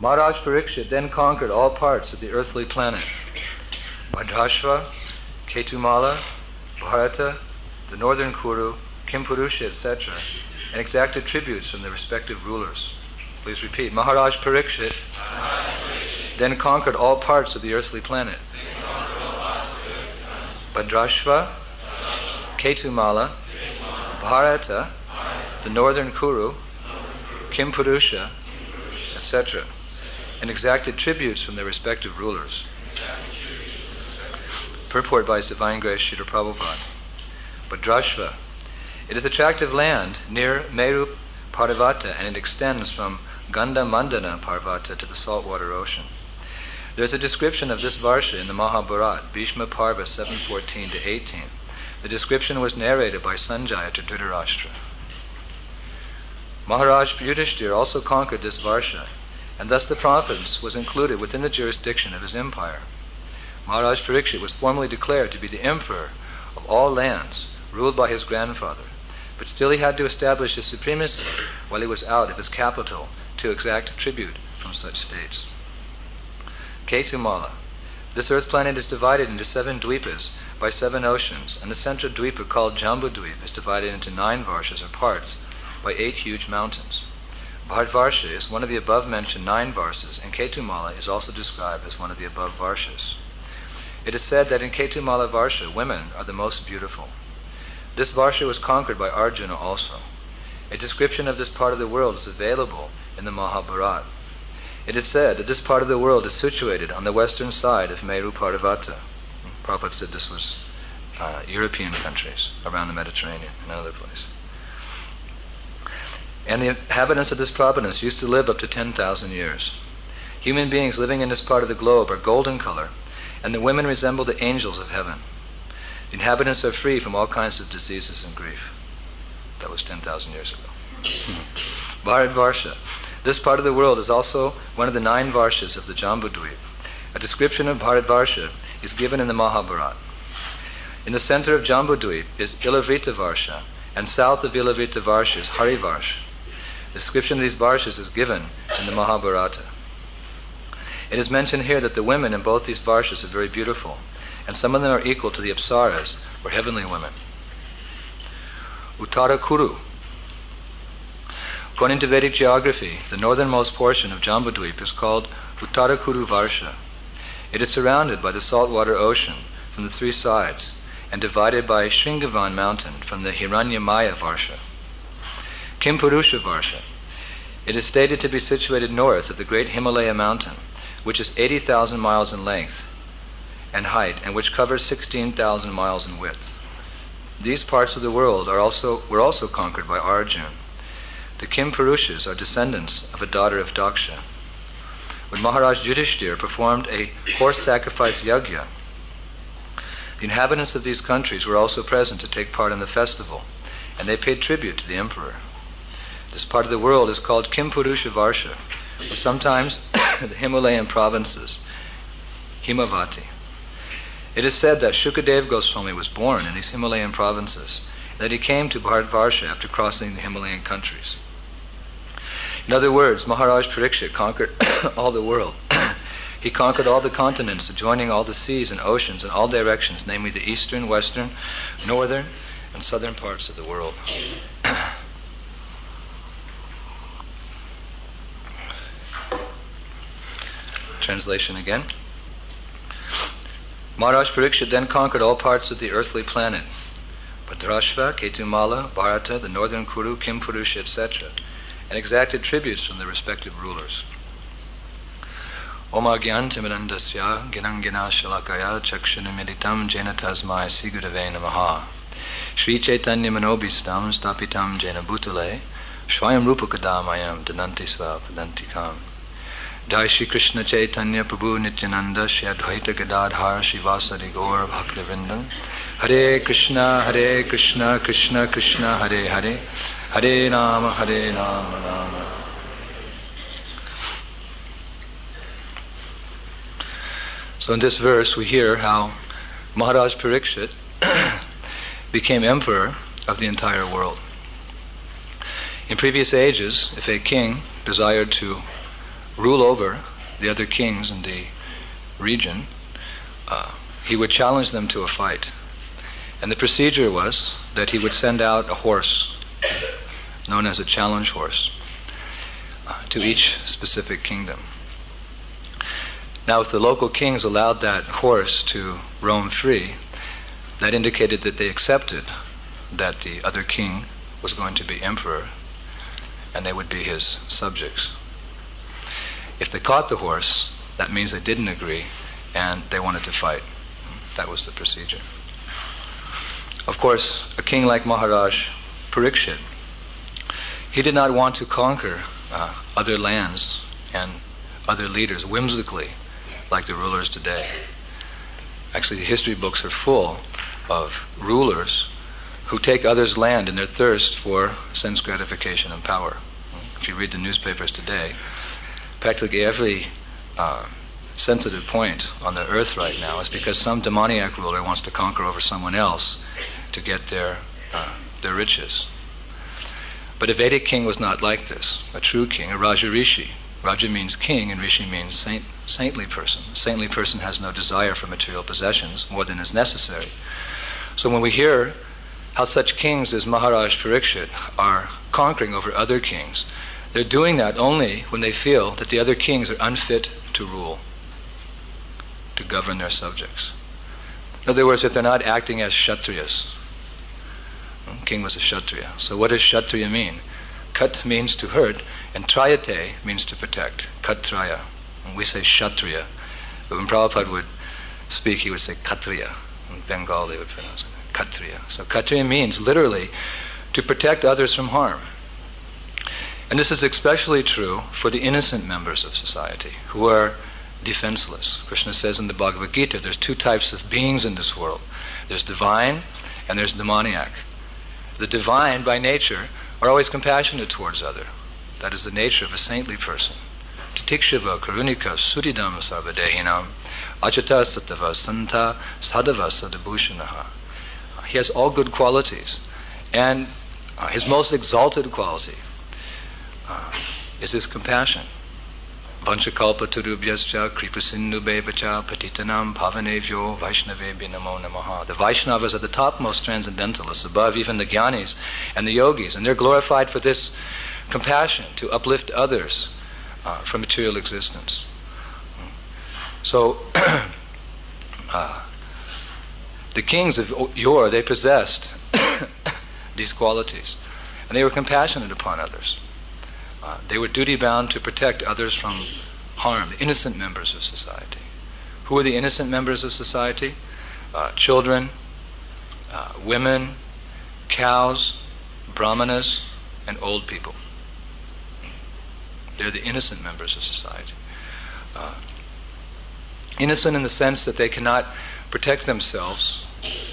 Maharaj Parikshit then conquered all parts of the earthly planet. Bhadrashva, Ketumala, Bharata, the northern Kuru, Kimpurusha, etc., and exacted tributes from the respective rulers. Please repeat. Maharaj Parikshit then conquered all parts of the earthly planet. Bhadrashva, Ketumala, Bharata, the northern Kuru, Kimpurusha, etc., and exacted tributes from their respective rulers. Purport by His Divine Grace Srila Prabhupada. Bhadrashva. It is attractive land near Meru Parvata, and it extends from Gandha Mandana Parvata to the saltwater ocean. There is a description of this Varsha in the Mahabharata, Bhishma Parva 7:14-18. The description was narrated by Sanjaya to Dhritarashtra. Maharaj Yudhishthira also conquered this Varsha, and thus the province was included within the jurisdiction of his empire. Maharaj Parikshit was formally declared to be the emperor of all lands, ruled by his grandfather, but still he had to establish his supremacy while he was out of his capital to exact tribute from such states. Ketumala. This earth planet is divided into 7 dweepas by 7 oceans, and the central dweepa called Jambudweep is divided into 9 varshas or parts by 8 huge mountains. Bharatvarsha is one of the above-mentioned 9 varsas, and Ketumala is also described as one of the above varshas. It is said that in Ketumala Varsha, women are the most beautiful. This Varsha was conquered by Arjuna also. A description of this part of the world is available in the Mahabharata. It is said that this part of the world is situated on the western side of Meru Parvata. Prabhupada said this was European countries around the Mediterranean and other places. And the inhabitants of this province used to live up to 10,000 years. Human beings living in this part of the globe are golden color, and the women resemble the angels of heaven. The inhabitants are free from all kinds of diseases and grief. That was 10,000 years ago. Bharatvarsha. This part of the world is also one of the 9 varshas of the Jambudweep. A description of Bharatvarsha is given in the Mahabharata. In the center of Jambudweep is Ilavrita Varsha, and south of Ilavrita Varsha is Harivarsha. The description of these varshas is given in the Mahabharata. It is mentioned here that the women in both these varshas are very beautiful, and some of them are equal to the Apsaras, or heavenly women. Uttara Kuru. According to Vedic geography, the northernmost portion of Jambudweep is called Uttara Kuru Varsha. It is surrounded by the saltwater ocean from the 3 sides, and divided by Shringavan mountain from the Hiranyamaya Varsha. Kimpurusha Varsha. It is stated to be situated north of the great Himalaya mountain, which is 80,000 miles in length and height, and which covers 16,000 miles in width. These parts of the world were also conquered by Arjuna. The Kimpurushas are descendants of a daughter of Daksha. When Maharaj Yudhishthira performed a horse sacrifice yajna, the inhabitants of these countries were also present to take part in the festival, and they paid tribute to the emperor. This part of the world is called Kimpurusha Varsha, or sometimes the Himalayan provinces, Himavati. It is said that Shukadev Goswami was born in these Himalayan provinces, and that he came to Bharatvarsha after crossing the Himalayan countries. In other words, Maharaj Parikshit conquered all the world. He conquered all the continents, adjoining all the seas and oceans in all directions, namely the eastern, western, northern, and southern parts of the world. Translation again. Maharaj Parikshit then conquered all parts of the earthly planet, Bhadrashva, Ketumala, Bharata, the northern Kuru, Kimpurusha, etc., and exacted tributes from the respective rulers. Om Agyantimirandasya Ginangina Shalakaya Chakshunameditam Jena Tasmai Sigurave Namaha Sri Chaitanya Manobhistam Stapitam Jena Bhutale Swayam Rupakadamayam Dananti Sva Padantikam. Jai Shri Krishna Chaitanya Prabhu Nityananda Shri Advaita Gadadhar Shivasari Gaur Bhaktivinoda Hare Krishna Krishna Krishna Hare Hare Hare Rama Rama. So in this verse we hear how Maharaj Parikshit became emperor of the entire world. In previous ages, if a king desired to rule over the other kings in the region, he would challenge them to a fight. And the procedure was that he would send out a horse, known as a challenge horse, to each specific kingdom. Now, if the local kings allowed that horse to roam free, that indicated that they accepted that the other king was going to be emperor, and they would be his subjects. If they caught the horse, that means they didn't agree, and they wanted to fight. That was the procedure. Of course, a king like Maharaj Parikshit, he did not want to conquer other lands and other leaders whimsically, like the rulers today. Actually, the history books are full of rulers who take others' land in their thirst for sense gratification and power. If you read the newspapers today, practically every sensitive point on the earth right now is because some demoniac ruler wants to conquer over someone else to get their riches. But a Vedic king was not like this. A true king, a Raja Rishi. Raja means king and Rishi means saintly person. A saintly person has no desire for material possessions more than is necessary. So when we hear how such kings as Maharaj Parikshit are conquering over other kings, they're doing that only when they feel that the other kings are unfit to rule, to govern their subjects. In other words, if they're not acting as Kshatriyas. King was a Kshatriya. So what does Kshatriya mean? Kat means to hurt, and Trayate means to protect. Katraya. And we say Kshatriya. But when Prabhupada would speak, he would say Katriya. In Bengal they would pronounce it Katriya. So Katriya means literally to protect others from harm. And this is especially true for the innocent members of society who are defenseless. Krishna says in the Bhagavad Gita, there's two types of beings in this world. There's divine and there's demoniac. The divine, by nature, are always compassionate towards others. That is the nature of a saintly person. Titikshava karunika sudidam sarvadehinam achata sattva santa sadhava sadabhushanaha. He has all good qualities. And his most exalted quality is his compassion. Vanchakalpa turubhyascha kripasinnubevacha patitanam pavanevyo vaishnavebhyo namo namaha. The Vaishnavas are the topmost transcendentalists, above even the Gyanis and the Yogis, and they're glorified for this compassion to uplift others from material existence. So, the kings of yore, they possessed these qualities, and they were compassionate upon others. They were duty-bound to protect others from harm, the innocent members of society. Who are the innocent members of society? Children, women, cows, brahmanas, and old people. They're the innocent members of society. Innocent in the sense that they cannot protect themselves,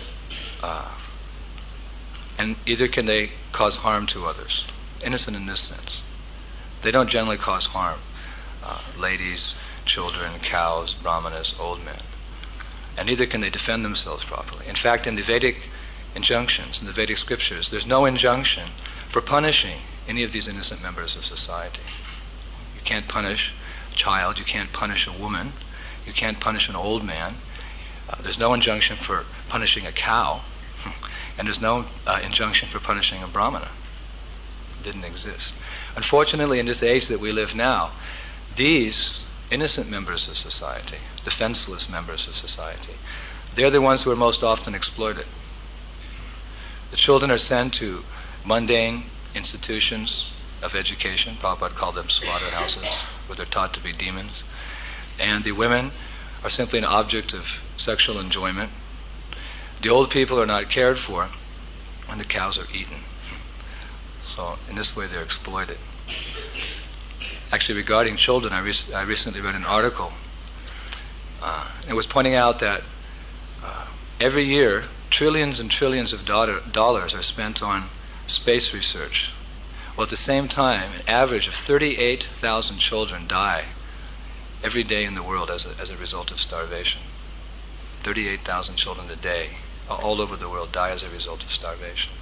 and either can they cause harm to others. Innocent in this sense. They don't generally cause harm. Ladies, children, cows, brahmanas, old men. And neither can they defend themselves properly. In fact, in the Vedic injunctions, in the Vedic scriptures, there's no injunction for punishing any of these innocent members of society. You can't punish a child, you can't punish a woman, you can't punish an old man. There's no injunction for punishing a cow, and there's no injunction for punishing a brahmana. It didn't exist. Unfortunately, in this age that we live now, these innocent members of society, defenseless members of society, they're the ones who are most often exploited. The children are sent to mundane institutions of education. Prabhupada called them slaughterhouses, where they're taught to be demons. And the women are simply an object of sexual enjoyment. The old people are not cared for, and the cows are eaten. So in this way they're exploited. Actually, regarding children, I recently read an article. It was pointing out that every year trillions and trillions of dollars are spent on space research. Well, at the same time, an average of 38,000 children die every day in the world as a result of starvation. 38,000 children a day all over the world die as a result of starvation.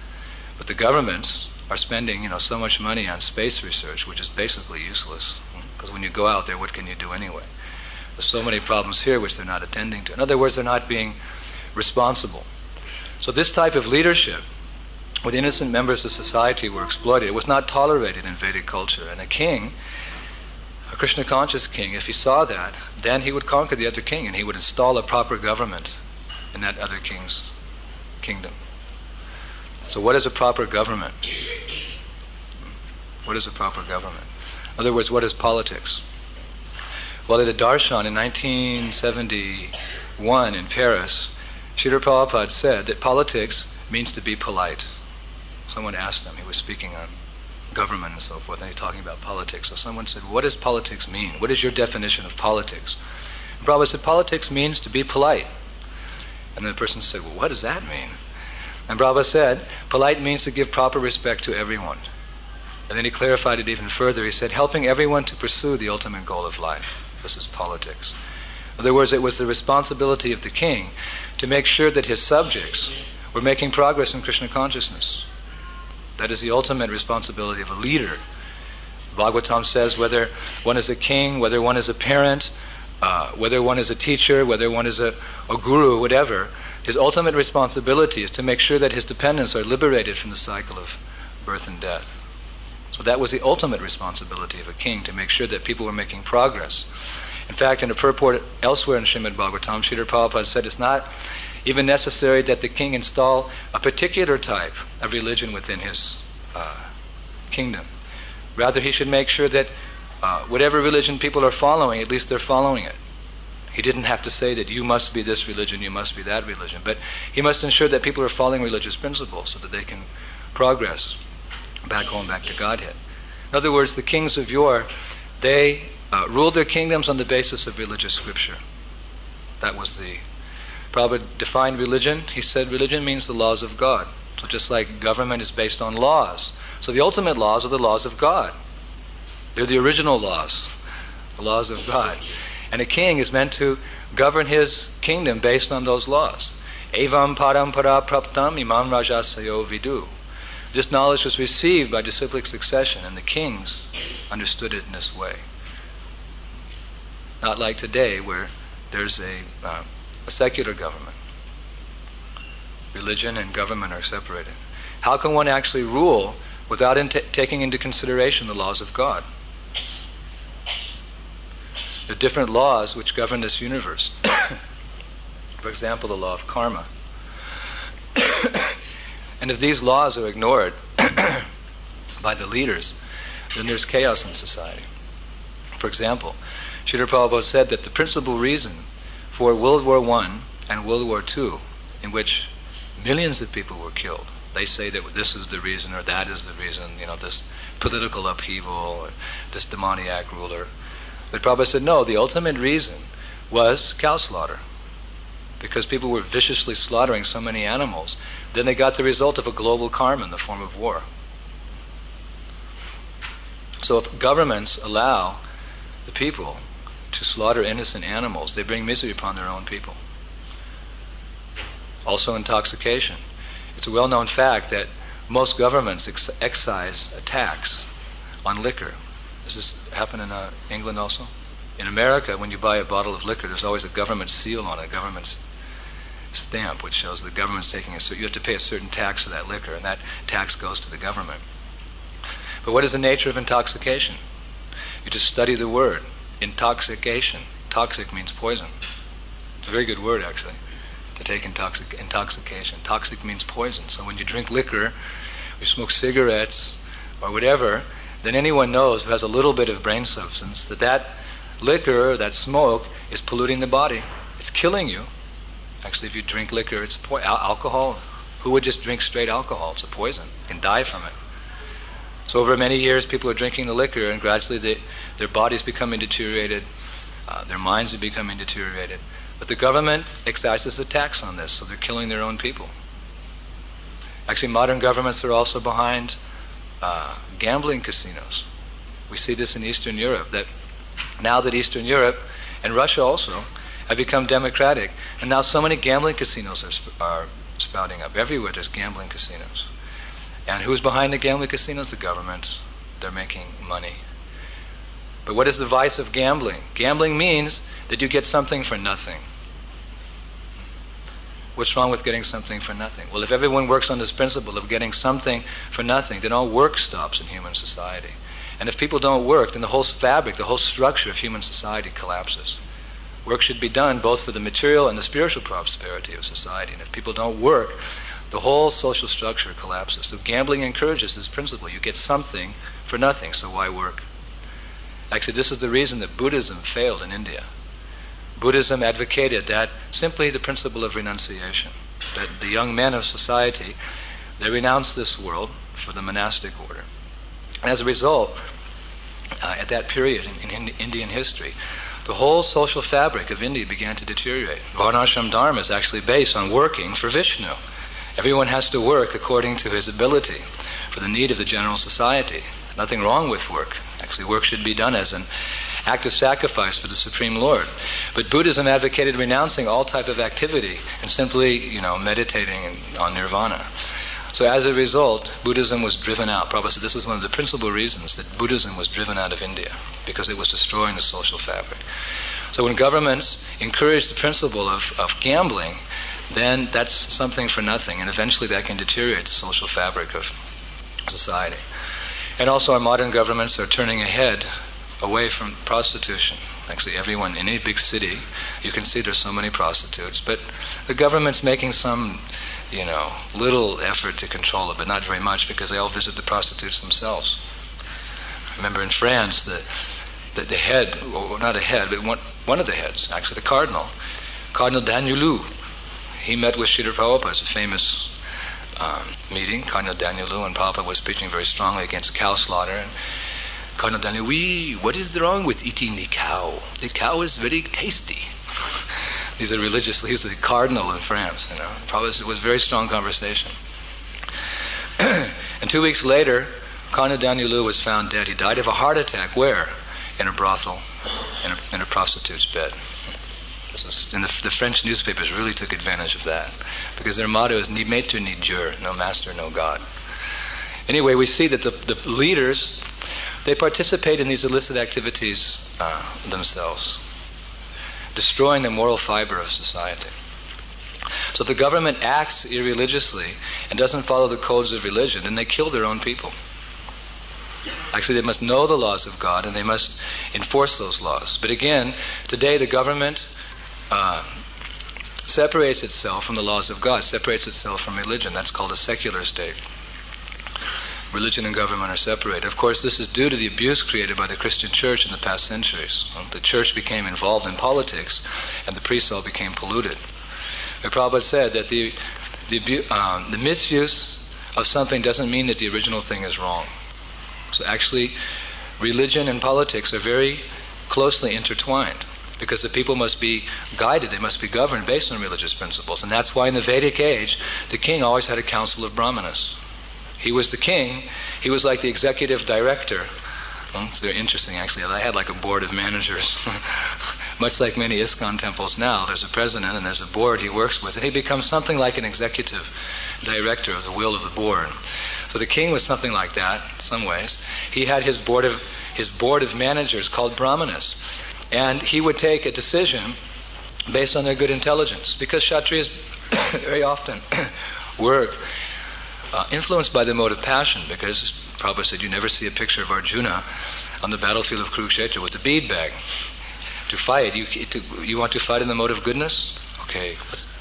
But the governments are spending, so much money on space research, which is basically useless. Because when you go out there, what can you do anyway? There's so many problems here which they're not attending to. In other words, they're not being responsible. So this type of leadership, where the innocent members of society were exploited, it was not tolerated in Vedic culture. And a king, a Krishna conscious king, if he saw that, then he would conquer the other king and he would install a proper government in that other king's kingdom. So what is a proper government? What is a proper government? In other words, what is politics? Well, at a darshan in 1971 in Paris, Srila Prabhupada said that politics means to be polite. Someone asked him, he was speaking on government and so forth, and he was talking about politics. So someone said, what does politics mean? What is your definition of politics? And Prabhupada said, politics means to be polite. And then the person said, well, what does that mean? And Prabhupada said, polite means to give proper respect to everyone. And then he clarified it even further. He said, helping everyone to pursue the ultimate goal of life. This is politics. In other words, it was the responsibility of the king to make sure that his subjects were making progress in Krishna consciousness. That is the ultimate responsibility of a leader. Bhagavatam says whether one is a king, whether one is a parent, whether one is a teacher, whether one is a guru, whatever, his ultimate responsibility is to make sure that his dependents are liberated from the cycle of birth and death. So that was the ultimate responsibility of a king, to make sure that people were making progress. In fact, in a purport elsewhere in Srimad Bhagavatam, Srila Prabhupada said it's not even necessary that the king install a particular type of religion within his kingdom. Rather, he should make sure that whatever religion people are following, at least they're following it. He didn't have to say that you must be this religion, you must be that religion, but he must ensure that people are following religious principles so that they can progress back home, back to Godhead. In other words, the kings of yore, they ruled their kingdoms on the basis of religious scripture. That was the... Prabhupada defined religion. He said religion means the laws of God. So just like government is based on laws. So the ultimate laws are the laws of God. They're the original laws, the laws of God. And a king is meant to govern his kingdom based on those laws. Evam parampara praptam imam rajasayo vidu. This knowledge was received by disciplic succession, and the kings understood it in this way. Not like today, where there's a secular government. Religion and government are separated. How can one actually rule without taking into consideration the laws of God? There are different laws which govern this universe. For example, the law of karma. And if these laws are ignored by the leaders, then there's chaos in society. For example, Srila Prabhupada said that the principal reason for World War I and World War II, in which millions of people were killed, they say that this is the reason or that is the reason, this political upheaval or this demoniac ruler. But Prabhupada said, no, the ultimate reason was cow slaughter. Because people were viciously slaughtering so many animals, then they got the result of a global karma in the form of war. So if governments allow the people to slaughter innocent animals, they bring misery upon their own people. Also intoxication. It's a well-known fact that most governments excise a tax on liquor. Does this happen in England also? In America, when you buy a bottle of liquor, there's always a government seal on it, a government stamp, which shows the government's taking you have to pay a certain tax for that liquor, and that tax goes to the government. But what is the nature of intoxication? You just study the word. Intoxication. Toxic means poison. It's a very good word, actually, to take intoxication. Toxic means poison. So when you drink liquor, or you smoke cigarettes, or whatever, then anyone knows who has a little bit of brain substance that liquor, that smoke, is polluting the body. It's killing you. Actually, if you drink liquor, it's alcohol. Who would just drink straight alcohol? It's a poison. You can die from it. So over many years, people are drinking the liquor, and gradually their bodies becoming deteriorated, their minds are becoming deteriorated. But the government excises a tax on this, so they're killing their own people. Actually, modern governments are also behind gambling casinos. We see this in Eastern Europe, that now that Eastern Europe, and Russia also, have become democratic, and now so many gambling casinos are sprouting up. Everywhere there's gambling casinos. And who's behind the gambling casinos? The government. They're making money. But what is the vice of gambling? Gambling means that you get something for nothing. What's wrong with getting something for nothing? Well, if everyone works on this principle of getting something for nothing, then all work stops in human society. And if people don't work, then the whole fabric, the whole structure of human society collapses. Work should be done both for the material and the spiritual prosperity of society. And if people don't work, the whole social structure collapses. So gambling encourages this principle. You get something for nothing, so why work? Actually, this is the reason that Buddhism failed in India. Buddhism advocated that simply the principle of renunciation, that the young men of society, they renounce this world for the monastic order. And as a result, at that period in Indian history, the whole social fabric of India began to deteriorate. Varnashram Dharma is actually based on working for Vishnu. Everyone has to work according to his ability for the need of the general society. Nothing wrong with work. Actually, work should be done as an act of sacrifice for the Supreme Lord. But Buddhism advocated renouncing all type of activity and simply, meditating on nirvana. So as a result, Buddhism was driven out. Prabhupada said this is one of the principal reasons that Buddhism was driven out of India, because it was destroying the social fabric. So when governments encourage the principle of gambling, then that's something for nothing, and eventually that can deteriorate the social fabric of society. And also our modern governments are turning ahead away from prostitution. Actually, everyone in any big city, you can see there's so many prostitutes, but the government's making some, little effort to control it, but not very much, because they all visit the prostitutes themselves. Remember in France, the head, or not a head, but one of the heads, actually the Cardinal Danielou, he met with Srila Prabhupada. It's a famous meeting. Cardinal Danielou and Prabhupada was preaching very strongly against cow slaughter, and Cardinal Danielou, what is wrong with eating the cow? The cow is very tasty. He's the cardinal in France. Probably it was a very strong conversation. And 2 weeks later, Cardinal Danielou was found dead. He died of a heart attack. Where? In a brothel, in a prostitute's bed. And the French newspapers really took advantage of that, because their motto is "Ni maître ni Dieu," no master, no God. Anyway, we see that the leaders, they participate in these illicit activities themselves, destroying the moral fiber of society. So if the government acts irreligiously and doesn't follow the codes of religion, then they kill their own people. Actually, they must know the laws of God and they must enforce those laws. But again, today the government separates itself from the laws of God, separates itself from religion. That's called a secular state. Religion and government are separated. Of course, this is due to the abuse created by the Christian church in the past centuries. The church became involved in politics, and the priests all became polluted. But Prabhupada said that the misuse of something doesn't mean that the original thing is wrong. So actually, religion and politics are very closely intertwined, because the people must be guided, they must be governed based on religious principles. And that's why in the Vedic age, the king always had a council of brahmanas. He was the king. He was like the executive director. Well, it's very interesting, actually. I had like a board of managers. Much like many ISKCON temples now, there's a president and there's a board he works with, and he becomes something like an executive director of the will of the board. So the king was something like that, in some ways. He had his board of managers called brahmanas, and he would take a decision based on their good intelligence, because Kshatriyas very often were influenced by the mode of passion, because Prabhupada said you never see a picture of Arjuna on the battlefield of Kurukshetra with a bead bag. To fight, you want to fight in the mode of goodness? Okay.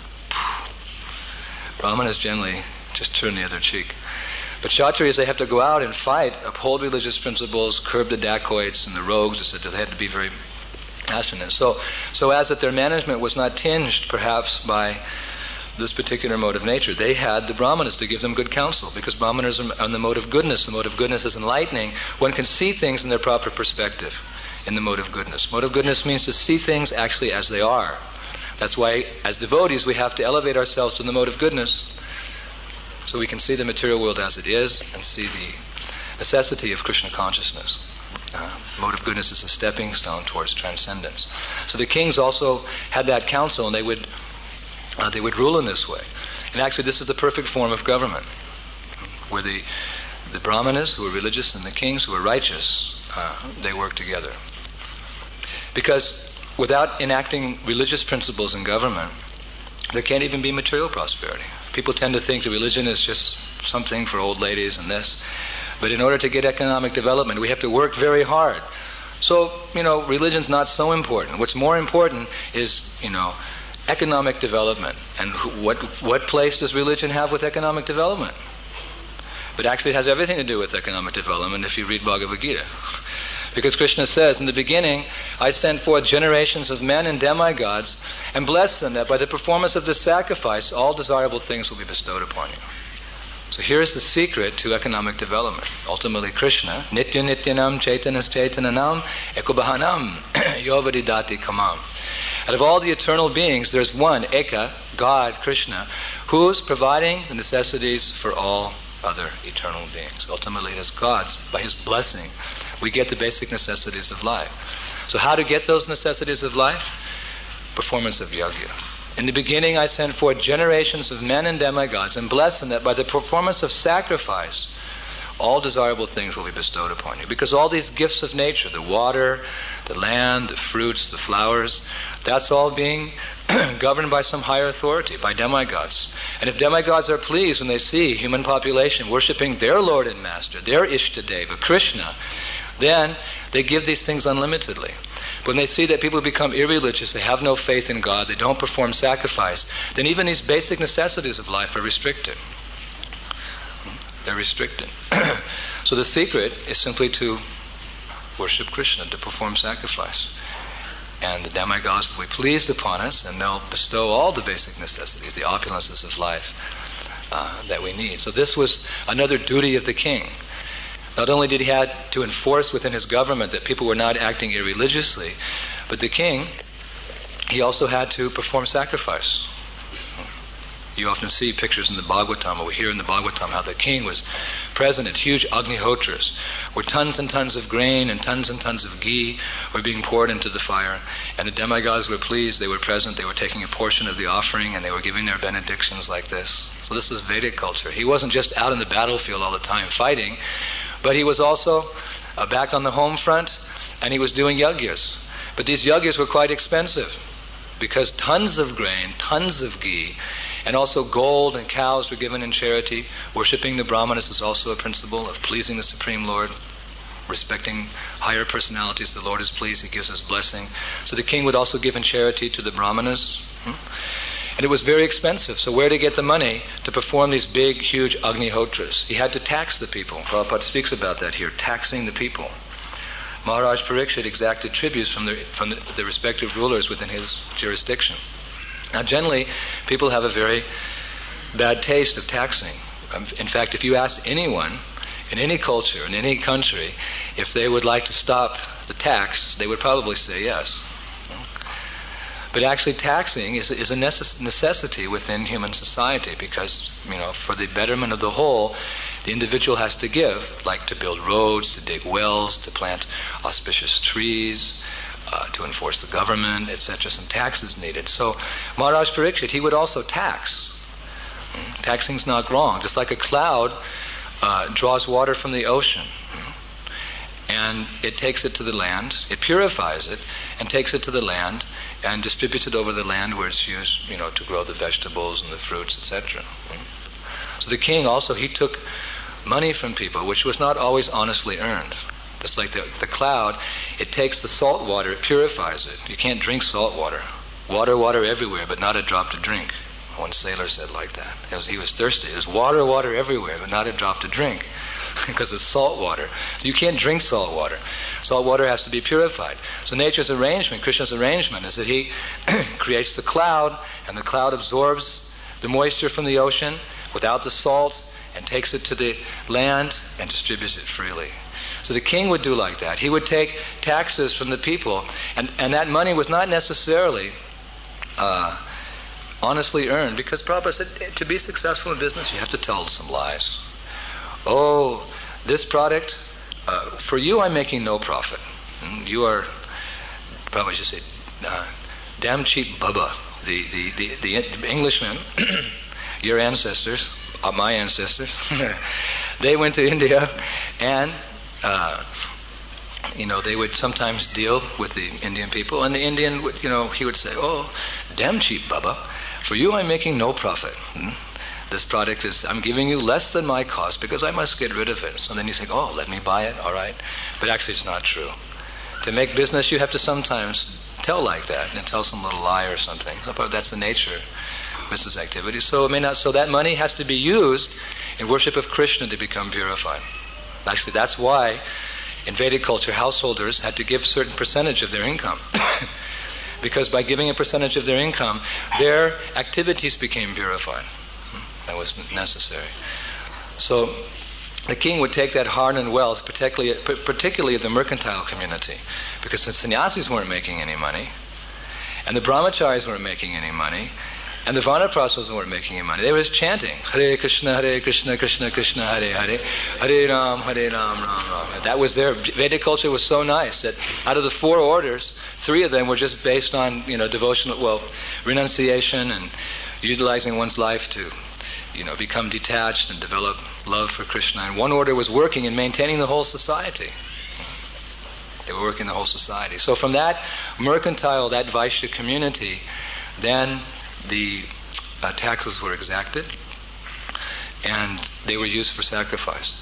Brahmanas generally just turn the other cheek. But Kshatriyas, they have to go out and fight, uphold religious principles, curb the dacoits and the rogues, etc. They had to be very passionate. So as that their management was not tinged, perhaps, by this particular mode of nature, they had the brahmanas to give them good counsel, because brahmanas are on the mode of goodness. The mode of goodness is enlightening. One can see things in their proper perspective in the mode of goodness. Mode of goodness means to see things actually as they are. That's why, as devotees, we have to elevate ourselves to the mode of goodness, so we can see the material world as it is and see the necessity of Krishna consciousness. Mode of goodness is a stepping stone towards transcendence. So the kings also had that counsel, and they would rule in this way. And actually, this is the perfect form of government, where the brahmanas, who are religious, and the kings, who are righteous, they work together. Because without enacting religious principles in government, there can't even be material prosperity. People tend to think that religion is just something for old ladies and this. But in order to get economic development, we have to work very hard. So, religion's not so important. What's more important is, economic development. And what place does religion have with economic development? But actually it has everything to do with economic development if you read Bhagavad Gita. Because Krishna says, in the beginning, I sent forth generations of men and demigods and blessed them that by the performance of this sacrifice, all desirable things will be bestowed upon you. So here is the secret to economic development. Ultimately, Krishna, Nitya Nityanam Chaitanas Chaitananam Ekobahanam Yovadidati Kamam. Out of all the eternal beings, there's one, Eka, God, Krishna, who's providing the necessities for all other eternal beings. Ultimately, it is God's, by His blessing, we get the basic necessities of life. So how to get those necessities of life? Performance of yajna. In the beginning I sent forth generations of men and demigods and blessed them that by the performance of sacrifice all desirable things will be bestowed upon you. Because all these gifts of nature, the water, the land, the fruits, the flowers, that's all being governed by some higher authority, by demigods. And if demigods are pleased when they see human population worshipping their Lord and Master, their Ishtadeva, Krishna, then they give these things unlimitedly. But when they see that people become irreligious, they have no faith in God, they don't perform sacrifice, then even these basic necessities of life are restricted. They're restricted. So the secret is simply to worship Krishna, to perform sacrifice. And the demigods will be pleased upon us, and they'll bestow all the basic necessities, the opulences of life that we need. So this was another duty of the king. Not only did he have to enforce within his government that people were not acting irreligiously, but the king, he also had to perform sacrifice. You often see pictures in the Bhagavatam, or we hear in the Bhagavatam how the king was present at huge Agnihotras, where tons and tons of grain and tons of ghee were being poured into the fire, and the demigods were pleased, they were present, they were taking a portion of the offering, and they were giving their benedictions like this. So this was Vedic culture. He wasn't just out in the battlefield all the time fighting, but he was also back on the home front, and he was doing yajnas. But these yajnas were quite expensive, because tons of grain, tons of ghee, and also gold and cows were given in charity. Worshipping the Brahmanas is also a principle of pleasing the Supreme Lord, respecting higher personalities. The Lord is pleased, He gives His blessing. So the king would also give in charity to the Brahmanas. And it was very expensive. So where to get the money to perform these big, huge Agnihotras? He had to tax the people. Prabhupada speaks about that here, taxing the people. Maharaj Parikshit exacted tributes from the respective rulers within his jurisdiction. Now generally, people have a very bad taste of taxing. In fact, if you asked anyone in any culture, in any country, if they would like to stop the tax, they would probably say yes. But actually taxing is a necessity within human society because, for the betterment of the whole, the individual has to give, like to build roads, to dig wells, to plant auspicious trees, to enforce the government, etc. Some taxes needed. So Maharaj Parikshit, he would also tax. Taxing's not wrong. Just like a cloud draws water from the ocean, and it takes it to the land, it purifies it, and takes it to the land, and distributes it over the land where it's used, to grow the vegetables and the fruits, etc. So the king also, he took money from people, which was not always honestly earned. Just like the cloud, it takes the salt water, it purifies it. You can't drink salt water. Water everywhere, but not a drop to drink. One sailor said like that. He was thirsty. There's water everywhere, but not a drop to drink. Because it's salt water. So you can't drink salt water. Salt water has to be purified. So nature's arrangement, Krishna's arrangement, is that he creates the cloud, and the cloud absorbs the moisture from the ocean without the salt, and takes it to the land and distributes it freely. So the king would do like that. He would take taxes from the people, and that money was not necessarily honestly earned, because Prabhupada said to be successful in business you have to tell some lies. Oh, this product, for you I'm making no profit. You are, probably should say, damn cheap bubba. The Englishmen, your ancestors, my ancestors, they went to India and they would sometimes deal with the Indian people, and the Indian would, he would say, "Oh, damn cheap, Baba. For you, I'm making no profit. This product I'm giving you less than my cost because I must get rid of it." So then you think, "Oh, let me buy it, all right." But actually it's not true. To make business, you have to sometimes tell like that and tell some little lie or something. That's the nature of business activity. So that money has to be used in worship of Krishna to become purified. Actually, that's why in Vedic culture, householders had to give a certain percentage of their income. Because by giving a percentage of their income, their activities became purified. That was necessary. So the king would take that hard-earned wealth, particularly of the mercantile community, because the sannyasis weren't making any money, and the brahmacharis weren't making any money, and the vanaprasthas weren't making any money. They were just chanting, Hare Krishna, Krishna Krishna, Hare Hare, Hare Ram, Ram Ram. That was their Vedic culture was so nice that out of the 4 orders, 3 of them were just based on devotional, renunciation and utilizing one's life to become detached and develop love for Krishna. And 1 order was working and maintaining the whole society. They were working the whole society. So from that mercantile, that Vaishya community, then the taxes were exacted and they were used for sacrifice.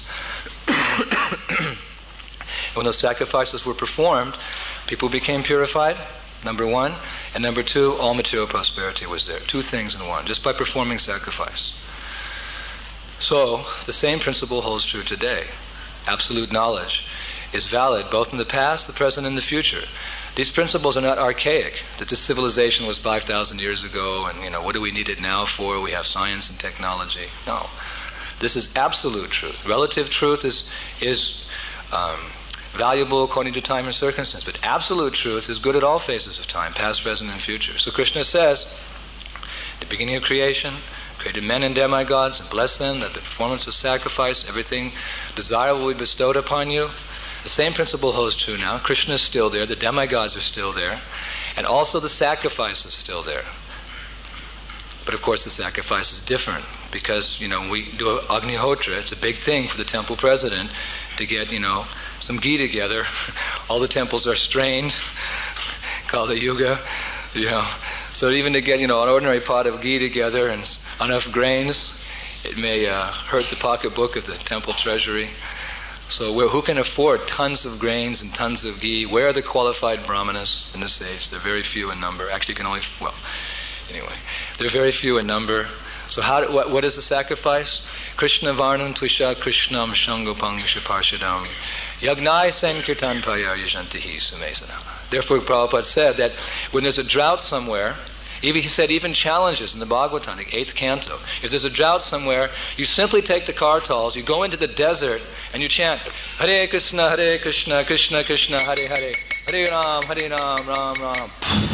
When those sacrifices were performed, people became purified, number 1, and number 2, all material prosperity was there. 2 things in one, just by performing sacrifice. So the same principle holds true today. Absolute knowledge is valid both in the past, the present, and the future. These principles are not archaic, that this civilization was 5,000 years ago, and what do we need it now for? We have science and technology. No. This is absolute truth. Relative truth is valuable according to time and circumstance, but absolute truth is good at all phases of time, past, present, and future. So Krishna says, the beginning of creation, created men and demigods and blessed them, that the performance of sacrifice, everything desirable will be bestowed upon you. The same principle holds true now. Krishna is still there, the demigods are still there, and also the sacrifice is still there. But of course the sacrifice is different because, we do Agnihotra. It's a big thing for the temple president to get, some ghee together. All the temples are strained, called a yuga, So even to get, an ordinary pot of ghee together and enough grains, it may hurt the pocketbook of the temple treasury. So who can afford tons of grains and tons of ghee? Where are the qualified brahmanas in this age? They're very few in number. Actually, they're very few in number. So what is the sacrifice? Krishna varnam tvisha krishnam shangopang parshadam yagnai sankirtan payar yajantihi sumesana. Therefore, Prabhupada said that when there's a drought somewhere, he said even challenges in the Bhagavatam, the 8th canto. If there's a drought somewhere, you simply take the kartals, you go into the desert, and you chant, Hare Krishna, Krishna Krishna, Hare Hare, Hare Ram, Ram Ram.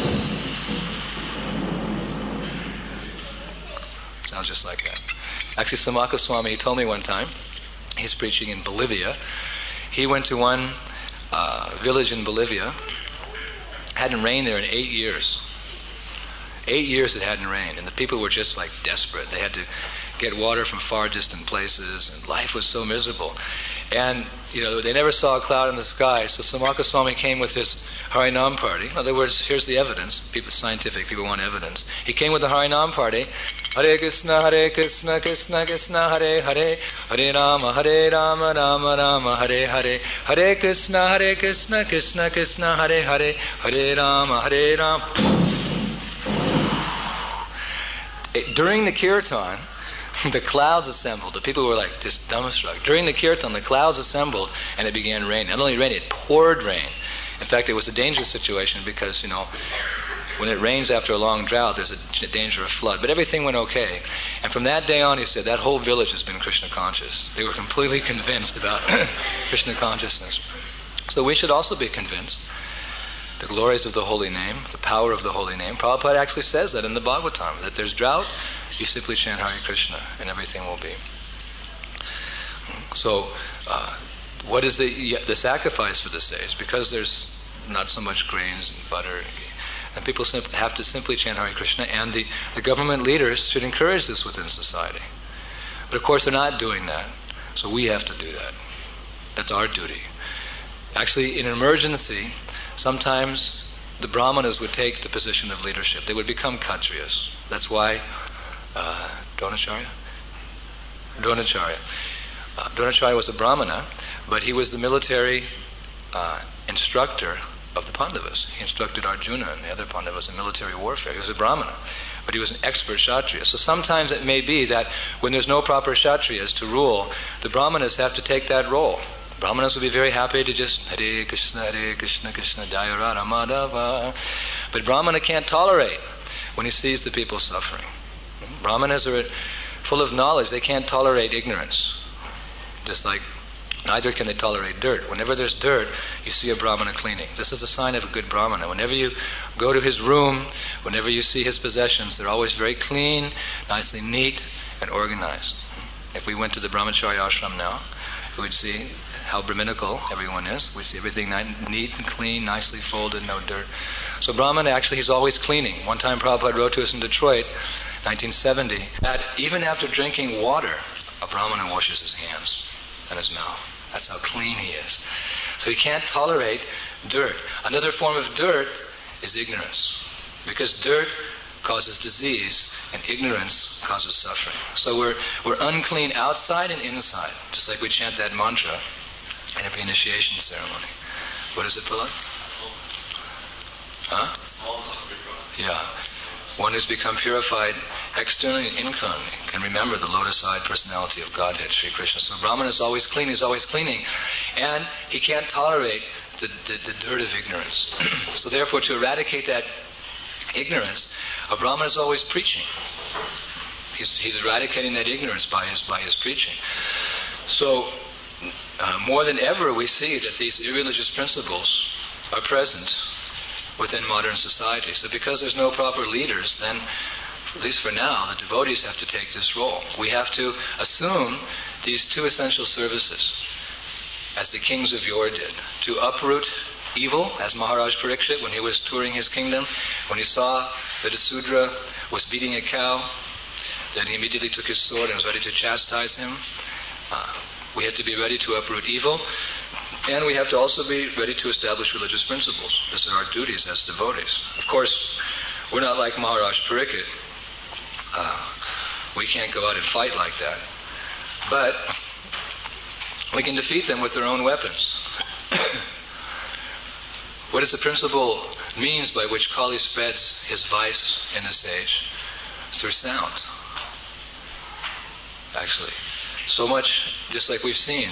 Sounds just like that. Actually, Samaka Swami, he told me one time, he's preaching in Bolivia. He went to one village in Bolivia. Hadn't rained there in 8 years. 8 years it hadn't rained, and the people were just like desperate. They had to get water from far distant places, and life was so miserable. And, they never saw a cloud in the sky, so Samaka Swami came with his Harinam party. In other words, here's the evidence. Scientific people want evidence. He came with the Harinam party. Hare Krishna, Krishna Krishna, Hare Hare, Hare Rama, Rama Rama, Hare Hare, Hare Krishna, Krishna Krishna, Hare Hare, Hare Rama, Rama. During the kirtan, the clouds assembled. The people were like just dumbstruck. During the kirtan, the clouds assembled and it began raining. Not only rain, it poured rain. In fact, it was a dangerous situation because, when it rains after a long drought, there's a danger of flood. But everything went okay. And from that day on, he said, that whole village has been Krishna conscious. They were completely convinced about Krishna consciousness. So we should also be convinced. The glories of the holy name, the power of the holy name. Prabhupada actually says that in the Bhagavatam, that there's drought, you simply chant Hare Krishna, and everything will be. So, what is the sacrifice for this age? Because there's not so much grains and butter, and people have to simply chant Hare Krishna, and the government leaders should encourage this within society. But of course they're not doing that, so we have to do that. That's our duty. Actually, in an emergency, sometimes the brahmanas would take the position of leadership. They would become Kshatriyas. That's why Dronacharya was a brahmana, but he was the military instructor of the Pandavas. He instructed Arjuna and the other Pandavas in military warfare. He was a brahmana, but he was an expert Kshatriya. So sometimes it may be that when there's no proper Kshatriyas to rule, the brahmanas have to take that role. The brahmanas would be very happy to just Hare Krishna, Krishna, Jaya Radha Madhava. But brahmana can't tolerate when he sees the people suffering. Brahmanas are full of knowledge. They can't tolerate ignorance. Just like neither can they tolerate dirt. Whenever there's dirt, you see a brahmana cleaning. This is a sign of a good brahmana. Whenever you go to his room, whenever you see his possessions, they're always very clean, nicely neat, and organized. If we went to the brahmacharya ashram now, we would see how Brahminical everyone is. We see everything neat and clean, nicely folded, no dirt. So brahmana, actually, he's always cleaning. One time Prabhupada wrote to us in Detroit, 1970, that even after drinking water, a brahmana washes his hands and his mouth. That's how clean he is. So he can't tolerate dirt. Another form of dirt is ignorance. Because dirt causes disease and ignorance causes suffering. So we're unclean outside and inside. Just like we chant that mantra in every initiation ceremony. What is it, Pula? Huh? Yeah. One who's become purified externally and internally can remember the lotus-eyed personality of Godhead, Sri Krishna. So Brahman is always clean, he's always cleaning. And he can't tolerate the dirt of ignorance. So therefore, to eradicate that ignorance, a Brahman is always preaching. He's eradicating that ignorance by his preaching. So, more than ever, we see that these irreligious principles are present within modern society. So because there's no proper leaders, then, at least for now, the devotees have to take this role. We have to assume these two essential services, as the kings of yore did, to uproot evil, as Maharaj Parikshit, when he was touring his kingdom, when he saw that a Sudra was beating a cow, then he immediately took his sword and was ready to chastise him. We have to be ready to uproot evil, and we have to also be ready to establish religious principles. These are our duties as devotees. Of course, we're not like Maharaj Parikshit. We can't go out and fight like that. But we can defeat them with their own weapons. What is the principle means by which Kali spreads his vice in this age? Through sound. Actually. So much, just like we've seen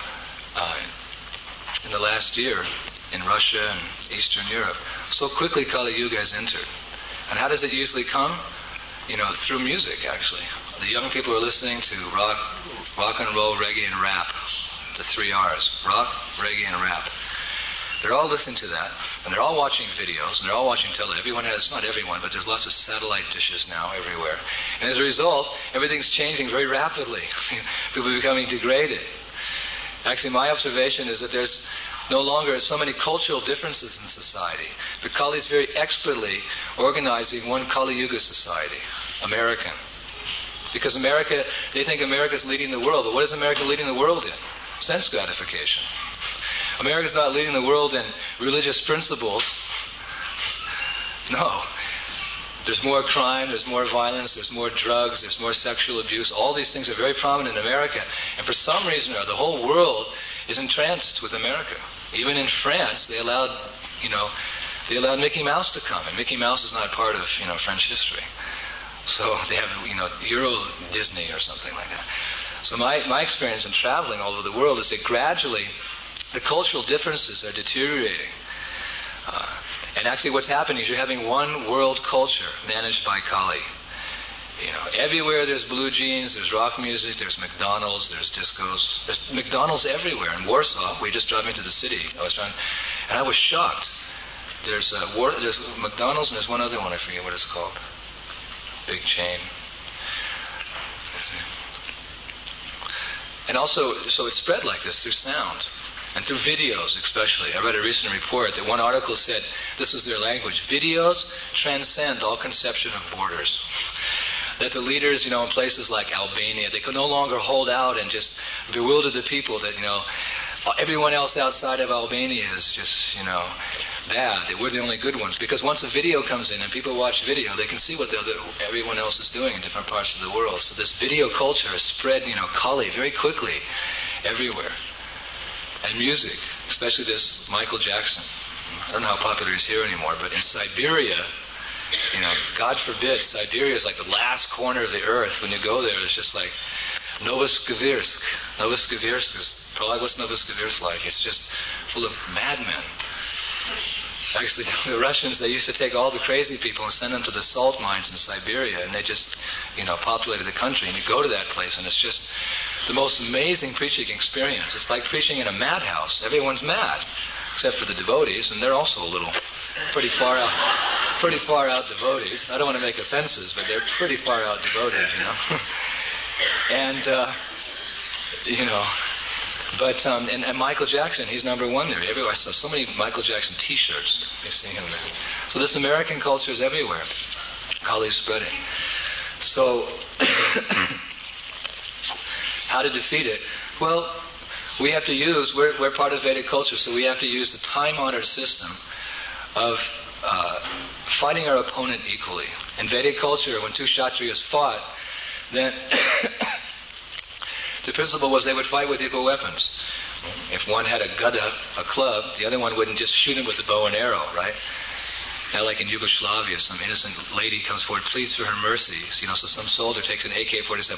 in the last year in Russia and Eastern Europe, so quickly Kali Yuga has entered. And how does it usually come? Through music, actually. The young people are listening to rock and roll, reggae, and rap. The 3 R's. Rock, reggae, and rap. They're all listening to that, and they're all watching videos, and they're all watching television. Everyone has, not everyone, but there's lots of satellite dishes now everywhere. And as a result, everything's changing very rapidly. People are becoming degraded. Actually, my observation is that there's no longer so many cultural differences in society. But Kali is very expertly organizing one Kali Yuga society, American. Because they think America is leading the world, but what is America leading the world in? Sense gratification. America's not leading the world in religious principles. No. There's more crime, there's more violence, there's more drugs, there's more sexual abuse. All these things are very prominent in America. And for some reason or other, the whole world is entranced with America. Even in France, they allowed Mickey Mouse to come. And Mickey Mouse is not part of, French history. So they have, Euro Disney or something like that. So my experience in traveling all over the world is that gradually the cultural differences are deteriorating. And actually what's happening is you're having one world culture managed by Kali. Everywhere there's blue jeans, there's rock music, there's McDonald's, there's discos. There's McDonald's everywhere. In Warsaw, we just drove into the city. And I was shocked. There's McDonald's and there's one other one, I forget what it's called. Big chain. And also, so it's spread like this through sound. And through videos especially. I read a recent report that one article said, this was their language, videos transcend all conception of borders. That the leaders, in places like Albania, they could no longer hold out and just bewilder the people that, everyone else outside of Albania is just, bad. We're the only good ones. Because once a video comes in and people watch video, they can see what everyone else is doing in different parts of the world. So this video culture has spread, Kali very quickly everywhere. And music, especially this Michael Jackson. I don't know how popular he is here anymore, but in Siberia, God forbid, Siberia is like the last corner of the earth. When you go there, it's just like Novosibirsk. Novosibirsk is probably, what's Novosibirsk like? It's just full of madmen. Actually, the Russians, they used to take all the crazy people and send them to the salt mines in Siberia, and they just, populated the country. And you go to that place, and it's just the most amazing preaching experience. It's like preaching in a madhouse. Everyone's mad, except for the devotees, and they're also a little pretty far out devotees. I don't want to make offenses, but they're pretty far out devotees, And, and Michael Jackson, he's number one there. Everywhere. I saw so many Michael Jackson T-shirts. You see him there. So this American culture is everywhere. Kali's spreading. So, how to defeat it? Well, we have to use, we're part of Vedic culture, so we have to use the time-honored system of fighting our opponent equally. In Vedic culture, when two Kshatriyas fought, then the principle was they would fight with equal weapons. If one had a gada, a club, the other one wouldn't just shoot him with a bow and arrow, right? Now, like in Yugoslavia, some innocent lady comes forward, pleads for her mercies. So some soldier takes an AK-47,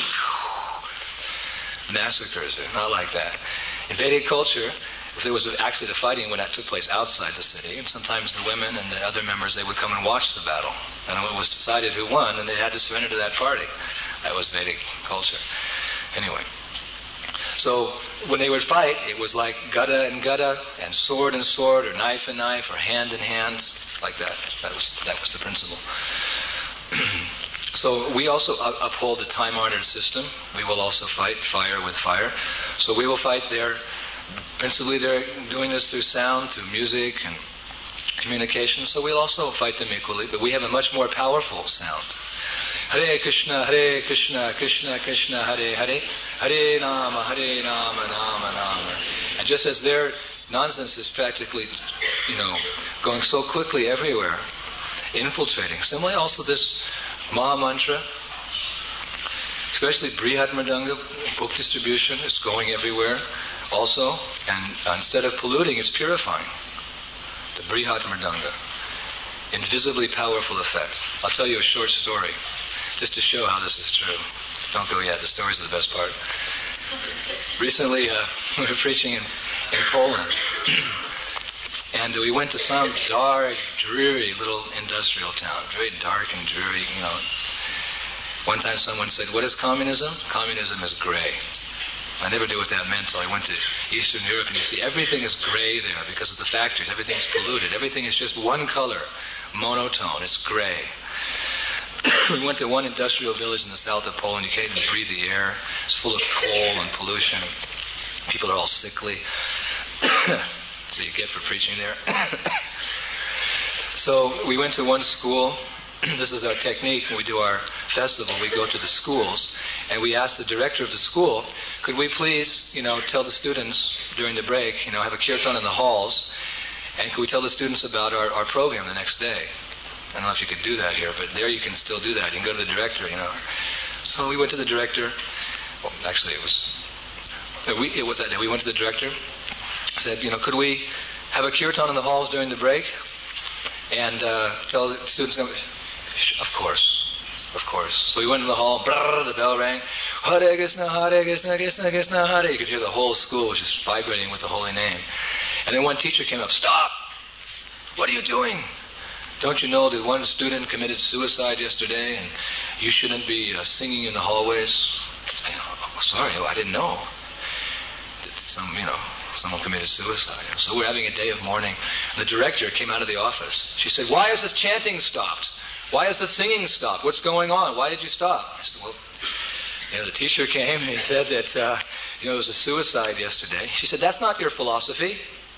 massacres her. Not like that. In Vedic culture, if there was actually the fighting when that took place outside the city, and sometimes the women and the other members, they would come and watch the battle. And when it was decided who won, and they had to surrender to that party. That was Vedic culture. Anyway, so when they would fight, it was like gada, and sword, or knife and knife, or hand in hand, like that. That was the principle. So we also uphold the time-honored system. We will also fight fire with fire. So we will fight principally they're doing this through sound, through music, and communication. So we'll also fight them equally, but we have a much more powerful sound. Hare Krishna, Krishna Krishna, Hare Hare, Hare Nama, Nama Nama. And just as their nonsense is practically, going so quickly everywhere, infiltrating. Similarly, also this Maha Mantra, especially Brihat Mridanga, book distribution, is going everywhere also. And instead of polluting, it's purifying. The Brihat Mridanga. Invisibly powerful effect. I'll tell you a short story, just to show how this is true. Don't go yet, the story's the best part. Recently, we were preaching in Poland, and we went to some dark, dreary little industrial town, very dark and dreary, One time someone said, what is communism? Communism is gray. I never knew what that meant until I went to Eastern Europe, and you see everything is gray there because of the factories. Everything's polluted. Everything is just one color, monotone. It's gray. We went to one industrial village in the south of Poland. You can't even breathe the air. It's full of coal and pollution. People are all sickly. That's what you get for preaching there. So we went to one school. This is our technique. When we do our festival, we go to the schools, and we ask the director of the school, could we please, tell the students during the break, have a kirtan in the halls, and could we tell the students about our program the next day? I don't know if you could do that here, but there you can still do that. You can go to the director, So we went to the director. Well, actually, it was that day. We went to the director, said, could we have a kirtan in the halls during the break? And tell the students, of course. So we went in the hall, the bell rang, Hare Krishna, Krishna Krishna, Hare. You could hear the whole school was just vibrating with the holy name. And then one teacher came up, stop! What are you doing? Don't you know that one student committed suicide yesterday and you shouldn't be singing in the hallways? Sorry, I didn't know that someone committed suicide. So we're having a day of mourning. And the director came out of the office. She said, why is this chanting stopped? Why is the singing stopped? What's going on? Why did you stop? I said, well, the teacher came and he said that, it was a suicide yesterday. She said, that's not your philosophy.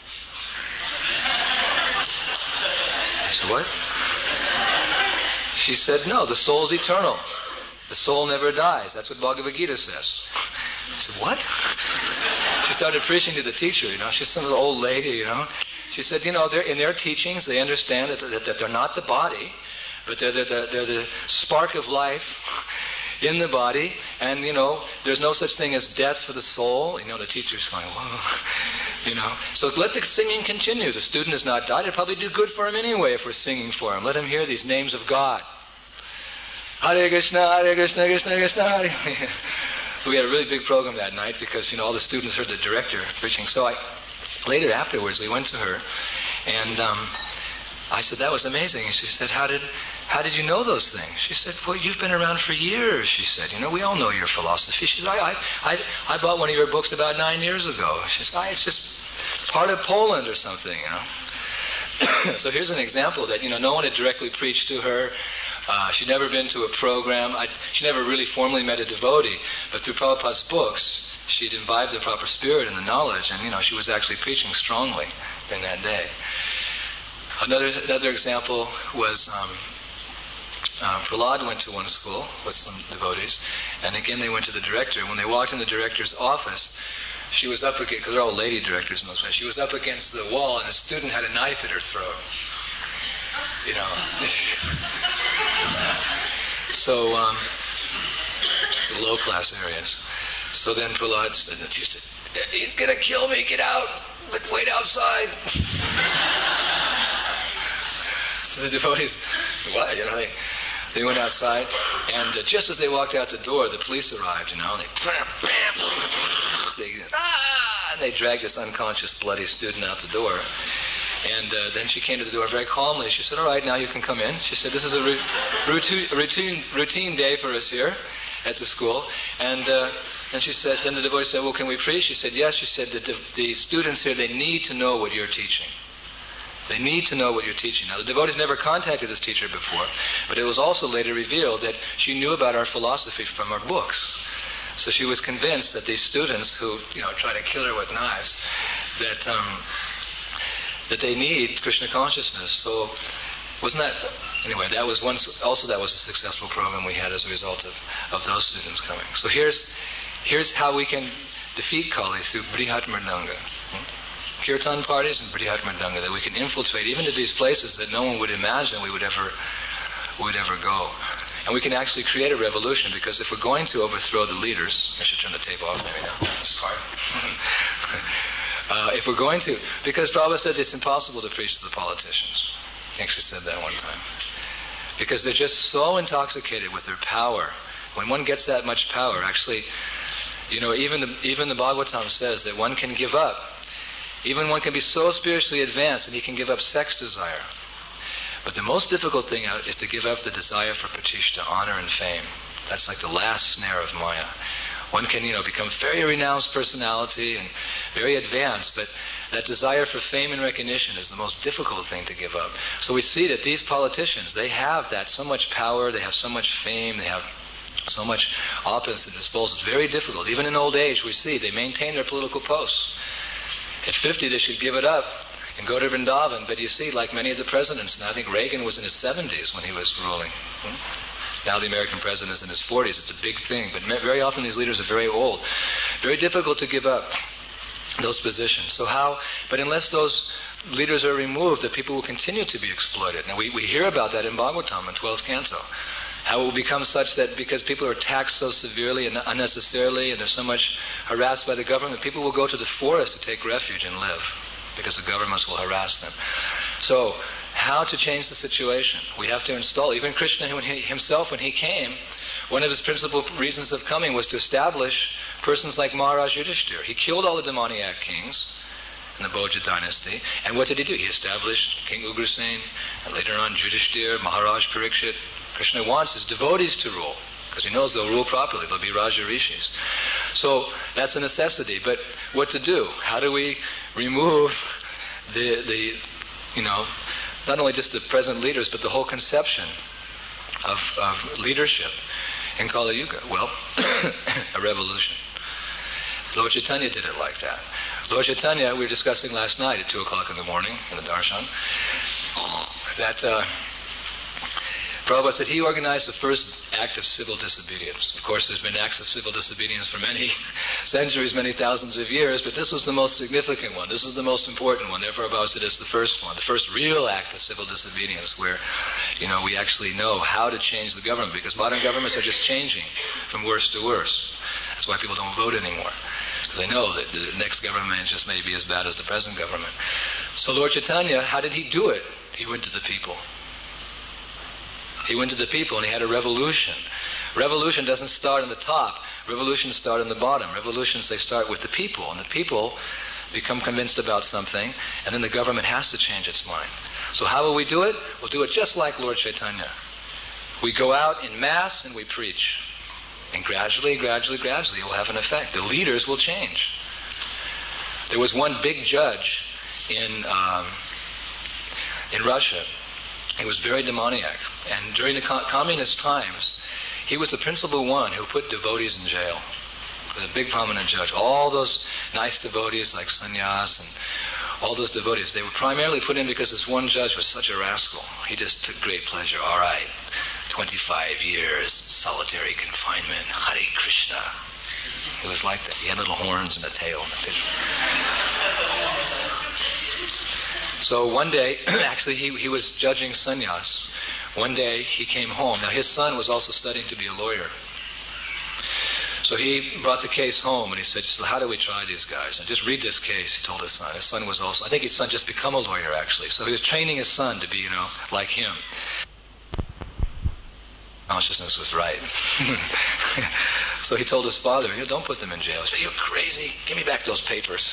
I said, what? She said, no, the soul's eternal. The soul never dies. That's what Bhagavad Gita says. I said, what? She started preaching to the teacher, She's some old lady, She said, they're, in their teachings, they understand that they're not the body, but they're the spark of life in the body, and, there's no such thing as death for the soul. The teacher's going, whoa, So let the singing continue. The student has not died. It'd probably do good for him anyway if we're singing for him. Let him hear these names of God. Hare Krishna, Krishna Krishna, Hare. We had a really big program that night because, all the students heard the director preaching. So later afterwards, we went to her, and I said, that was amazing. And she said, how did you know those things? She said, well, you've been around for years, she said. We all know your philosophy. She said, I bought one of your books about 9 years ago. She said, it's just part of Poland or something, So here's an example that, no one had directly preached to her. She'd never been to a program. She never really formally met a devotee. But through Prabhupada's books, she'd imbibed the proper spirit and the knowledge, and, she was actually preaching strongly in that day. Another example was Prahlad went to one school with some devotees, and again they went to the director. When they walked in the director's office, she was up against, because they're all lady directors in those ways, she was up against the wall, and a student had a knife at her throat. So, it's the low-class areas. So then Prahlad said, he's going to kill me, get out, but wait outside. So the devotees, what? They went outside, and just as they walked out the door, the police arrived, and they dragged this unconscious, bloody student out the door. And then she came to the door very calmly. She said, all right, now you can come in. She said, this is a routine day for us here at the school. And then she said, then the devotee said, well, can we preach? She said, yes. She said, the students here, they need to know what you're teaching. They need to know what you're teaching. Now, the devotees never contacted this teacher before, but it was also later revealed that she knew about our philosophy from our books. So she was convinced that these students who, try to kill her with knives, that they need Krishna consciousness. So wasn't that, anyway, that was a successful program we had as a result of those students coming. So here's how we can defeat Kali through Brihat Mridanga. Kirtan parties and Brihat Mridanga, that we can infiltrate even to these places that no one would imagine we would ever go. And we can actually create a revolution, because if we're going to overthrow the leaders, I should turn the tape off maybe now, this part. If we're going to, because Prabhupada said it's impossible to preach to the politicians. He actually said that one time. Because they're just so intoxicated with their power. When one gets that much power, actually, even the Bhagavatam says that one can give up. Even one can be so spiritually advanced and he can give up sex desire. But the most difficult thing is to give up the desire for pratishta, honor and fame. That's like the last snare of Maya. One can, become very renounced personality and very advanced, but that desire for fame and recognition is the most difficult thing to give up. So we see that these politicians, they have that so much power, they have so much fame, they have so much opulence at disposal. It's very difficult. Even in old age, we see they maintain their political posts. At 50, they should give it up and go to Vrindavan. But you see, like many of the presidents, and I think Reagan was in his 70s when he was ruling. Now the American president is in his 40s. It's a big thing. But very often these leaders are very old. Very difficult to give up those positions. So how? But unless those leaders are removed, the people will continue to be exploited. Now we hear about that in Bhagavatam, in 12th canto. How it will become such that because people are taxed so severely and unnecessarily, and they're so much harassed by the government, people will go to the forest to take refuge and live, because the governments will harass them. So, how to change the situation? We have to install, even Krishna himself, when he came, one of his principal reasons of coming was to establish persons like Maharaj Yudhishthira. He killed all the demoniac kings in the Bhoja dynasty, and what did he do? He established King Ugrasen, and later on Yudhishthira, Maharaj Parikshit. Krishna wants his devotees to rule, because he knows they'll rule properly. They'll be Raja Rishis. So that's a necessity. But what to do? How do we remove the not only just the present leaders, but the whole conception of leadership in Kali Yuga? Well, a revolution. Lord Chaitanya did it like that. Lord Chaitanya, we were discussing last night at 2 o'clock in the morning in the darshan, that Prabhupada said he organized the first act of civil disobedience. Of course, there's been acts of civil disobedience for many centuries, many thousands of years, but this was the most significant one. This is the most important one. Therefore, Prabhupada said it's the first one, the first real act of civil disobedience where, we actually know how to change the government, because modern governments are just changing from worse to worse. That's why people don't vote anymore. They know that the next government just may be as bad as the present government. So Lord Chaitanya, how did he do it? He went to the people. He went to the people and he had a revolution. Revolution doesn't start on the top. Revolutions start on the bottom. Revolutions, they start with the people. And the people become convinced about something, and then the government has to change its mind. So how will we do it? We'll do it just like Lord Chaitanya. We go out in mass and we preach. And gradually, it will have an effect. The leaders will change. There was one big judge in Russia. He was very demoniac. And during the communist times, he was the principal one who put devotees in jail. He was a big prominent judge. All those nice devotees like sannyas and all those devotees, they were primarily put in because this one judge was such a rascal. He just took great pleasure. All right, 25 years, solitary confinement, Hare Krishna. It was like that. He had little horns and a tail and a pigeon. So one day, actually he was judging sannyas. One day he came home. Now his son was also studying to be a lawyer. So he brought the case home and he said, so how do we try these guys? And just read this case, he told his son. His son was also, I think his son just become a lawyer actually. So he was training his son to be, like him. Consciousness was right. So he told his father, don't put them in jail. He said, you're crazy. Give me back those papers.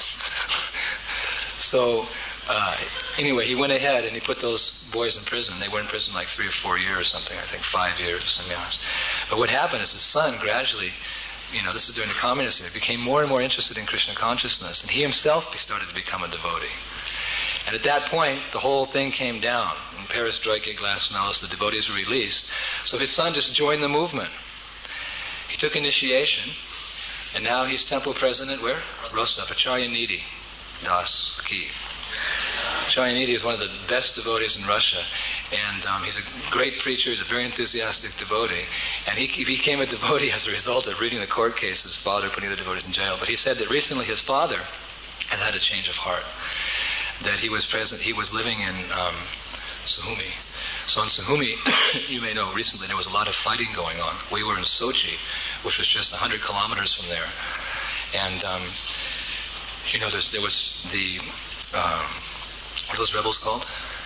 So anyway, he went ahead and he put those boys in prison. They were in prison like 3 or 4 years or something, I think 5 years or something else. But what happened is his son gradually, this is during the communist era, became more and more interested in Krishna consciousness. And he himself started to become a devotee. And at that point, the whole thing came down. In perestroika, glasnost, the devotees were released. So his son just joined the movement. He took initiation, and now he's temple president where? Rostov, Acharya Nidhi Das Ki. Acharya Nidhi is one of the best devotees in Russia, and he's a great preacher, he's a very enthusiastic devotee, and he became a devotee as a result of reading the court case, his father putting the devotees in jail. But he said that recently his father has had a change of heart, that he was living in Sukhumi. So in Sukhumi, you may know, recently there was a lot of fighting going on. We were in Sochi, which was just 100 kilometers from there. And, there was the, what are those rebels called?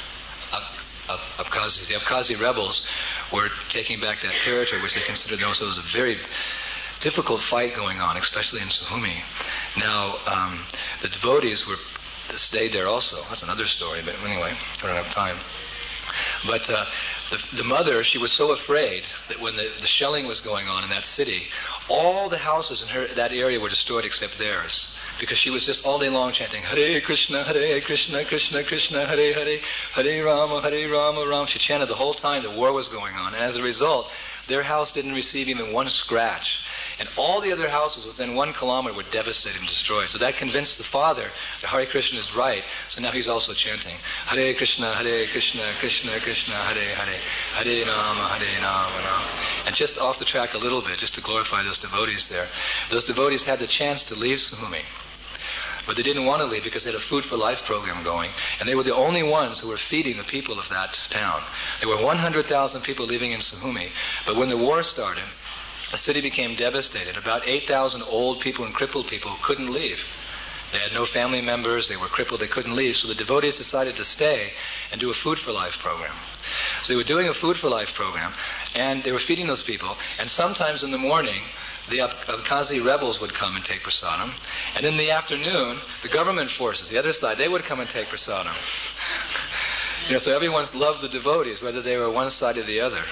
Abkhazis. The Abkhazi rebels were taking back that territory, which they considered those. So it was a very difficult fight going on, especially in Sukhumi. Now, the devotees stayed there also. That's another story, but anyway, we don't have time. But the mother, she was so afraid that when the shelling was going on in that city, all the houses in that area were destroyed except theirs. Because she was just all day long chanting, Hare Krishna, Krishna Krishna, Hare Hare, Hare Rama, Rama. She chanted the whole time the war was going on. And as a result, their house didn't receive even one scratch. And all the other houses within 1 kilometer were devastated and destroyed. So that convinced the father that Hare Krishna is right. So now he's also chanting, Hare Krishna, Krishna Krishna, Hare Hare, Hare Rama, And just off the track a little bit, just to glorify those devotees there. Those devotees had the chance to leave Sukhumi. But they didn't want to leave because they had a Food for Life program going. And they were the only ones who were feeding the people of that town. There were 100,000 people living in Sukhumi. But when the war started, the city became devastated. About 8,000 old people and crippled people couldn't leave. They had no family members, they were crippled, they couldn't leave. So the devotees decided to stay and do a Food for Life program. So they were doing a Food for Life program, and they were feeding those people. And sometimes in the morning, the Abkhazi rebels would come and take prasadam. And in the afternoon, the government forces, the other side, they would come and take prasadam. So everyone loved the devotees, whether they were one side or the other.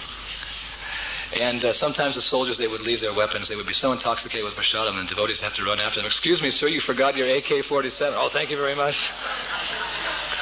And sometimes the soldiers, they would leave their weapons. They would be so intoxicated with prasadam, and the devotees have to run after them. Excuse me, sir, you forgot your AK-47. Oh, thank you very much.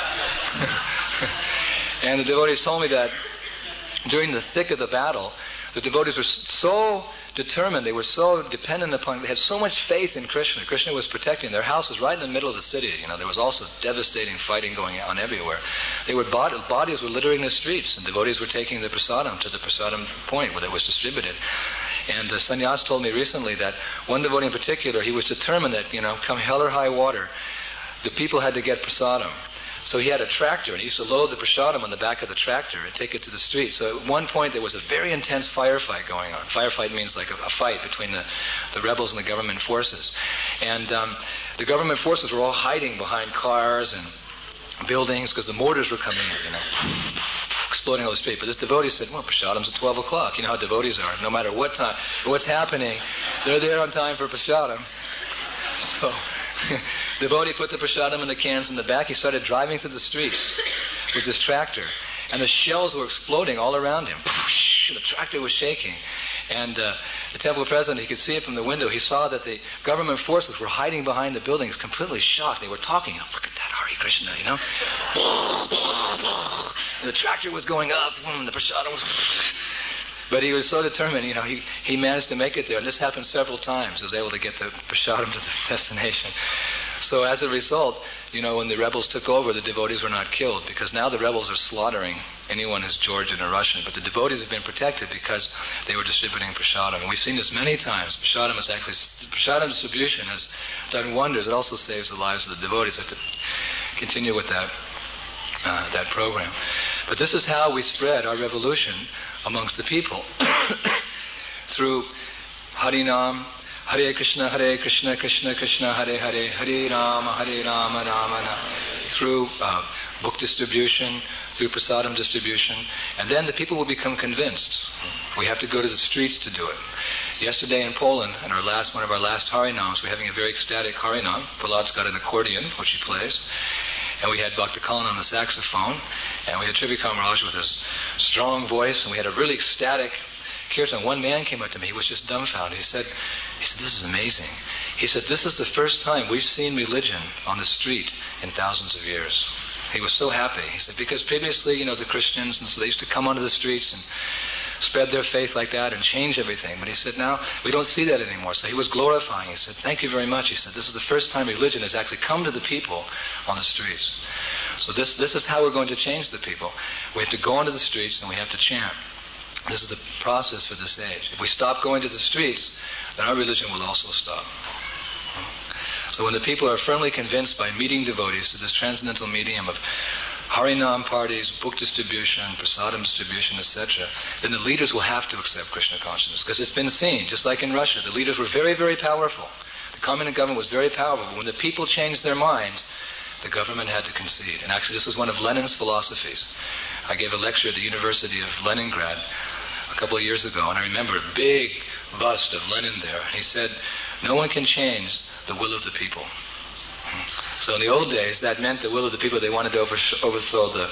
And the devotees told me that during the thick of the battle, the devotees were so determined, they were so dependent upon, they had so much faith in Krishna. Krishna was protecting. Their house was right in the middle of the city. There was also devastating fighting going on everywhere. Bodies were littering the streets, and devotees were taking the prasadam to the prasadam point where it was distributed. And the sannyas told me recently that one devotee in particular, he was determined that, come hell or high water, the people had to get prasadam. So he had a tractor, and he used to load the prasadam on the back of the tractor and take it to the street. So at one point there was a very intense firefight going on. Firefight means like a fight between the rebels and the government forces. And the government forces were all hiding behind cars and buildings because the mortars were coming in, exploding on the street. But this devotee said, well, prasadam's at 12 o'clock. You know how devotees are. No matter what time, what's happening, they're there on time for prasadam. So the devotee put the prasadam in the cans in the back. He started driving through the streets with this tractor. And the shells were exploding all around him. The tractor was shaking. And the temple president, he could see it from the window. He saw that the government forces were hiding behind the buildings, completely shocked. They were talking. Look at that, Hare Krishna, And the tractor was going up. The prasadam was... But he was so determined, he managed to make it there. And this happened several times. He was able to get the prasadam to the destination. So as a result, when the rebels took over, the devotees were not killed, because now the rebels are slaughtering anyone who's Georgian or Russian. But the devotees have been protected because they were distributing prasadam. And we've seen this many times. Prasadam distribution has done wonders. It also saves the lives of the devotees. I have to continue with that program. But this is how we spread our revolution amongst the people through Harinam, Hare Krishna, Krishna Krishna, Hare Hare, Hare Rama, Rama Rama, through book distribution, through prasadam distribution, and then the people will become convinced. We have to go to the streets to do it. Yesterday in Poland, in one of our last Harinams, we're having a very ecstatic Harinam. Prahlad's got an accordion, which he plays. And we had Bhakta Kalan on the saxophone, and we had Trivikram Raj with his strong voice, and we had a really ecstatic kirtan. One man came up to me, he was just dumbfounded. He said, this is amazing. He said, this is the first time we've seen religion on the street in thousands of years. He was so happy. He said, because previously, the Christians, and so they used to come onto the streets and spread their faith like that and change everything. But he said, now we don't see that anymore. So he was glorifying. He said, thank you very much. He said, this is the first time religion has actually come to the people on the streets. So this is how we're going to change the people. We have to go onto the streets and we have to chant. This is the process for this age. If we stop going to the streets, then our religion will also stop. So when the people are firmly convinced by meeting devotees through this transcendental medium of Harinam parties, book distribution, prasadam distribution, etc., then the leaders will have to accept Krishna consciousness. Because it's been seen, just like in Russia, the leaders were very, very powerful. The communist government was very powerful. But when the people changed their mind, the government had to concede. And actually this was one of Lenin's philosophies. I gave a lecture at the University of Leningrad a couple of years ago, and I remember a big bust of Lenin there. And he said, no one can change the will of the people. So in the old days, that meant the will of the people. They wanted to overthrow the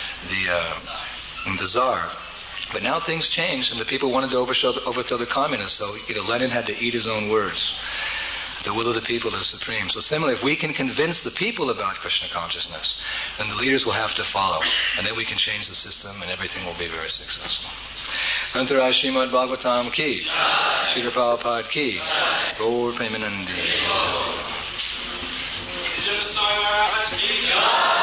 Tsar. But now things changed, and the people wanted to overthrow the communists. So Lenin had to eat his own words. The will of the people is supreme. So similarly, if we can convince the people about Krishna consciousness, then the leaders will have to follow. And then we can change the system, and everything will be very successful. Antaraj Srimad Bhagavatam ki, Srila Prabhupada ki, Gaur Premanandi.